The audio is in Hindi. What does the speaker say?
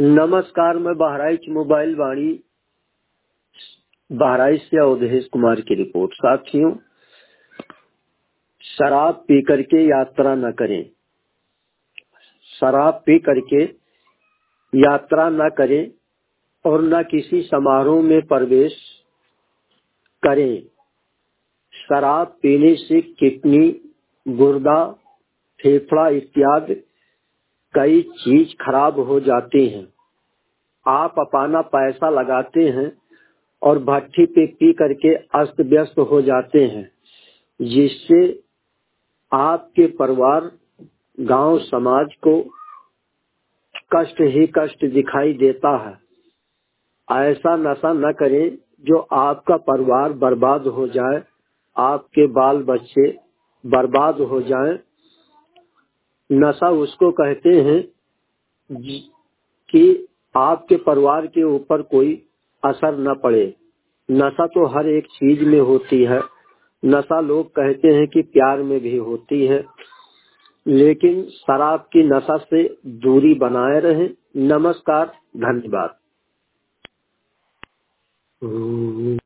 नमस्कार, मैं बहराइच मोबाइल वाणी बहराइच से अवधेश कुमार की रिपोर्ट। साथियों, शराब पी करके यात्रा न करें। शराब पी करके यात्रा न करें और न किसी समारोह में प्रवेश करें। शराब पीने से किडनी, गुर्दा, फेफड़ा इत्यादि कई चीज खराब हो जाती हैं। आप अपना पैसा लगाते हैं और भट्टी पे पी करके अस्त व्यस्त हो जाते हैं, जिससे आपके परिवार, गांव, समाज को कष्ट ही कष्ट दिखाई देता है। ऐसा नशा न करें जो आपका परिवार बर्बाद हो जाए, आपके बाल बच्चे बर्बाद हो जाएं। नशा उसको कहते हैं कि आपके परिवार के ऊपर कोई असर न पड़े। नशा तो हर एक चीज में होती है। नशा लोग कहते हैं कि प्यार में भी होती है, लेकिन शराब की नशा से दूरी बनाए रहें। नमस्कार, धन्यवाद।